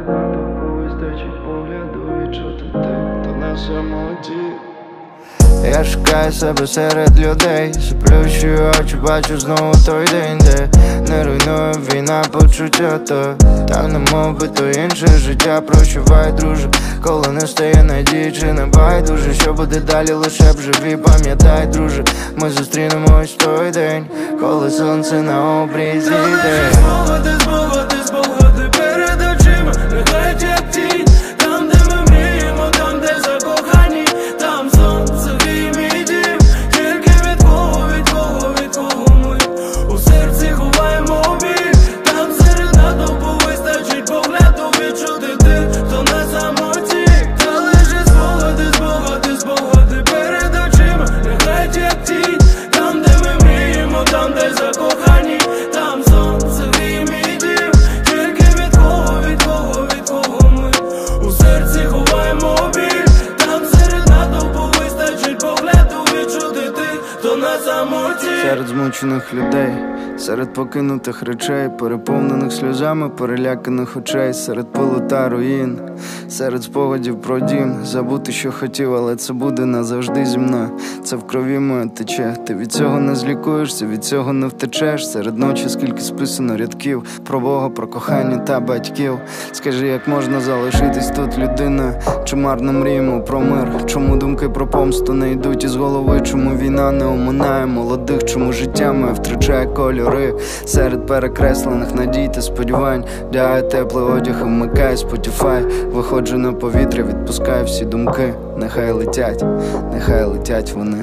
серед натовпу вистачить погляду відчути те, хто на самоті. Я шукаю себе серед людей, заплющую очі, бачу знову той день, де не руйнує війна почуття, та не мов би то інше життя. Прощавай, друже, коли не стає надії, чи не байдуже, що буде далі, лише б живі. Пам'ятай, друже, ми зустрінемось той день, коли сонце на обрізі йде. Спогади перед очима, летять як тінь. Там, де ми мріємо, там, де закохані, там сонце і мій дім. Тільки від кого ми у серці ховаємо біль. Там серед натовпу вистачить погляду відчути ти, хто на самоті. Та лише спогади перед очима, летять як тінь. Там, де ми мріємо, там, де закохані, там сонце і мій дім. Тільки від кого ми у серці ховаємо біль. Там серед натовпу вистачить погляду відчути ти, хто на самоті. Серед змучених людей, серед покинутих речей, переповнених сльозами, переляканих очей, серед пилу та руїн, серед спогадів про дім. Забути, що хотів, але це буде назавжди зі мною. Це в крові моє тече. Ти від цього не злікуєшся, від цього не втечеш. Серед ночі скільки списано рядків про Бога, про кохання та батьків. Скажи, як можна залишитись тут людиною? Чи марно мріємо про мир? Чому думки про помсту не йдуть із голови? Чому війна не оминає молодих? Чому життя моє втрачає кольори? Серед перекреслених надій та сподівань вдягаю теплий одяг і вмикаю Spotify. Виходжу на повітря, відпускаю всі думки. Нехай летять вони.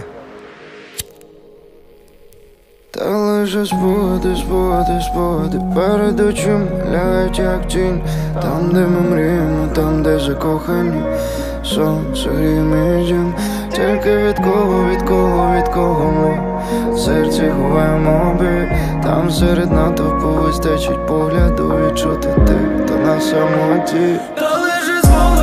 Та лише спогади перед очима лягають як тінь. Там, де ми мріємо, там, де закохані, сонце гріє мій дім. Тільки від кого ми в серці ховаємо біль. Там серед натовпу вистачить погляду відчути ти, хто на самоті. Та лише